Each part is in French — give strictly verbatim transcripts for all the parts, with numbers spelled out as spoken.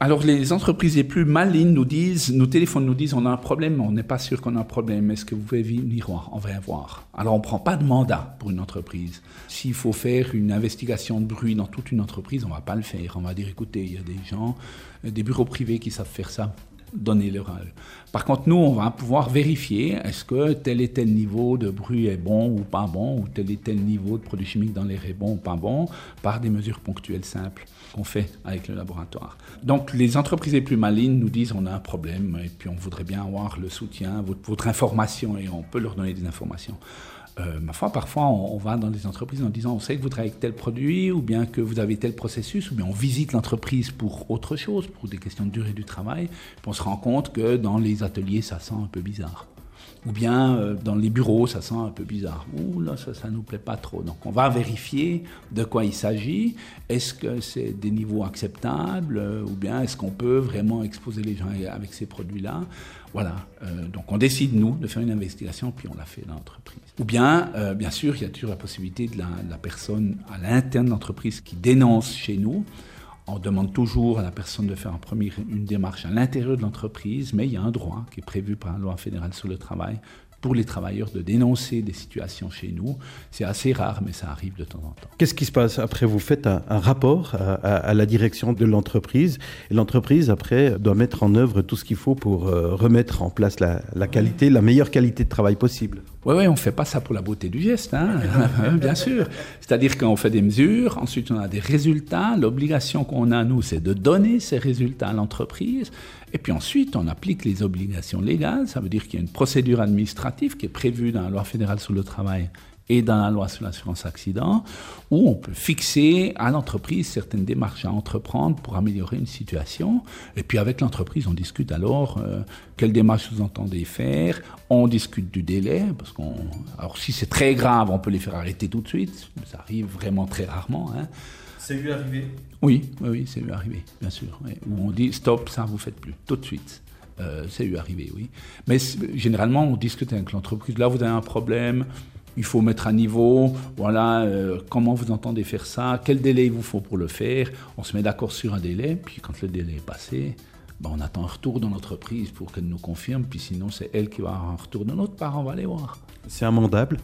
Alors, les entreprises les plus malignes nous disent, nous téléphonent, nous disent, on a un problème, on n'est pas sûr qu'on a un problème. Est-ce que vous pouvez venir voir? On va voir. Alors, on ne prend pas de mandat pour une entreprise. S'il faut faire une investigation de bruit dans toute une entreprise, on ne va pas le faire. On va dire, écoutez, il y a des gens, des bureaux privés qui savent faire ça. Donnez-leur à eux. Par contre, nous, on va pouvoir vérifier est-ce que tel et tel niveau de bruit est bon ou pas bon, ou tel et tel niveau de produits chimiques dans l'air est bon ou pas bon, par des mesures ponctuelles simples qu'on fait avec le laboratoire. Donc, les entreprises les plus malignes nous disent on a un problème et puis on voudrait bien avoir le soutien, votre, votre information, et on peut leur donner des informations. Euh, ma foi, parfois, on, on va dans des entreprises en disant on sait que vous travaillez avec tel produit, ou bien que vous avez tel processus, ou bien on visite l'entreprise pour autre chose, pour des questions de durée du travail, puis on se rend compte que dans les ateliers, ça sent un peu bizarre. Ou bien euh, dans les bureaux, ça sent un peu bizarre. Ouh là, ça ne nous plaît pas trop. Donc on va vérifier de quoi il s'agit. Est-ce que c'est des niveaux acceptables, euh, ou bien est-ce qu'on peut vraiment exposer les gens avec ces produits-là? Voilà. Euh, donc on décide, nous, de faire une investigation, puis on la fait dans l'entreprise. Ou bien, euh, bien sûr, il y a toujours la possibilité de la, de la personne à l'interne de l'entreprise qui dénonce chez nous. On demande toujours à la personne de faire en premier une démarche à l'intérieur de l'entreprise, mais il y a un droit qui est prévu par la loi fédérale sur le travail pour les travailleurs de dénoncer des situations chez nous. C'est assez rare, mais ça arrive de temps en temps. Qu'est-ce qui se passe après? Vous faites un, un rapport à, à, à la direction de l'entreprise, et l'entreprise, après, doit mettre en œuvre tout ce qu'il faut pour euh, remettre en place la, la qualité, la meilleure qualité de travail possible. Oui, oui, on ne fait pas ça pour la beauté du geste, hein, bien sûr. C'est-à-dire qu'on fait des mesures, ensuite on a des résultats. L'obligation qu'on a, nous, c'est de donner ces résultats à l'entreprise. Et puis ensuite, on applique les obligations légales. Ça veut dire qu'il y a une procédure administrative qui est prévue dans la loi fédérale sur le travail et dans la loi sur l'assurance accident, où on peut fixer à l'entreprise certaines démarches à entreprendre pour améliorer une situation. Et puis avec l'entreprise, on discute alors euh, quelles démarches vous entendez faire. On discute du délai, parce qu'on... Alors si c'est très grave, on peut les faire arrêter tout de suite. Ça arrive vraiment très rarement, hein. C'est vu arriver? Oui, oui, oui, c'est vu arriver, bien sûr. Oui. Où on dit stop, ça vous faites plus, tout de suite. Euh, c'est vu arriver, oui. Mais généralement, on discute avec l'entreprise. Là, vous avez un problème. Il faut mettre à niveau, voilà, euh, comment vous entendez faire ça, quel délai il vous faut pour le faire. On se met d'accord sur un délai, puis quand le délai est passé, ben on attend un retour de l'entreprise pour qu'elle nous confirme, puis sinon c'est elle qui va avoir un retour de notre part, on va aller voir. C'est amendable?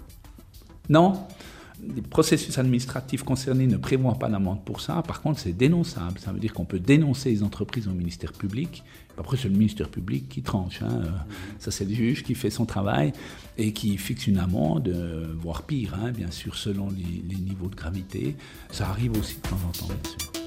Non. Les processus administratifs concernés ne prévoient pas d'amende pour ça. Par contre, c'est dénonçable. Ça veut dire qu'on peut dénoncer les entreprises au ministère public. Après, c'est le ministère public qui tranche, hein. Ça, c'est le juge qui fait son travail et qui fixe une amende, voire pire, hein, bien sûr, selon les, les niveaux de gravité. Ça arrive aussi de temps en temps, bien sûr.